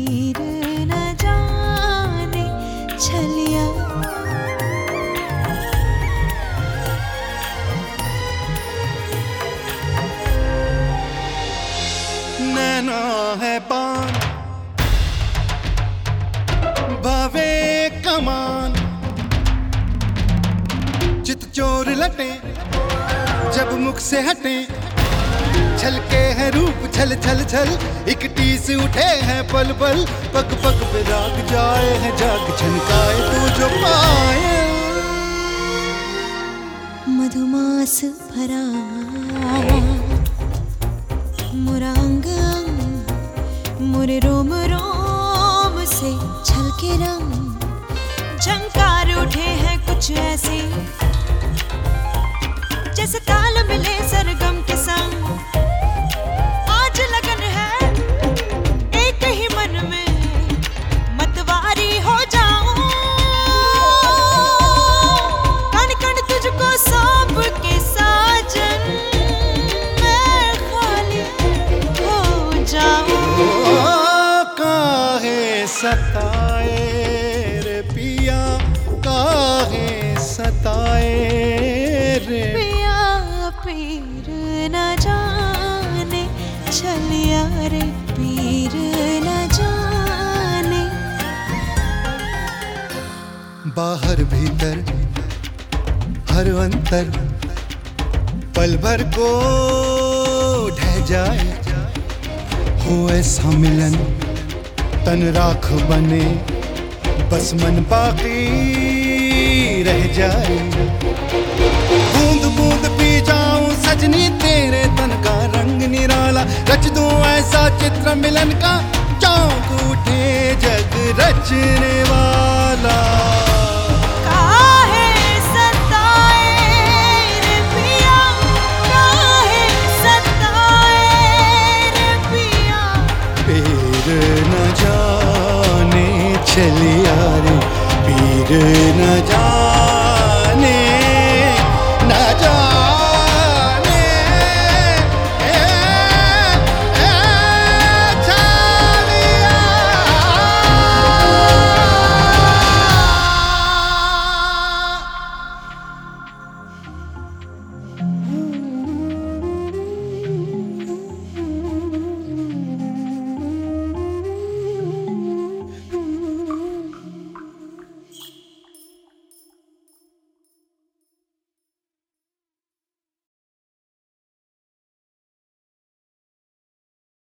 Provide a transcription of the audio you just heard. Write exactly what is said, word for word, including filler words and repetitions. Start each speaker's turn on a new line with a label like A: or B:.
A: पीर न जाने छलिया।
B: नैना है बान भावे कमान, चित चोर लटे जब मुख से हटे, छलके हैं रूप छल छल छल, एक टीस उठे हैं पल पल, पग पग पे राग जाए हैं जाग छनकाए तू जो पाए।
A: मधुमास भरा मोरा अंग अंग, मोरे रोम रोम से छलके रंग, झंकार उठे हैं कुछ ऐसे जैसे ताल मिले सरगम के संग। आज लगन है एक ही मन में, मतवारी हो जाऊं, कण कण तुझको सौंप के साजन मैं खाली हो जाऊं।
B: काहे सताए रे पिया, काहे सताए रे
A: पिया पीर न जाने छलिया रे, पीर न जाने।
B: बाहर भीतर हर अंतर पल भर को ढह जाए, हो ऐसा मिलन तन राख बने, बस मन बाकी रह जाए। बूंद बूंद पी जाऊं सजनी तेरे तन का रंग निराला, रच दूं ऐसा चित्र मिलन का, चौंक उठे जग रचने वाला।
A: काहे सताए रे पिया, काहे सताए रे पिया,
B: पीर न जाने छलिया रे, पीर न जाने।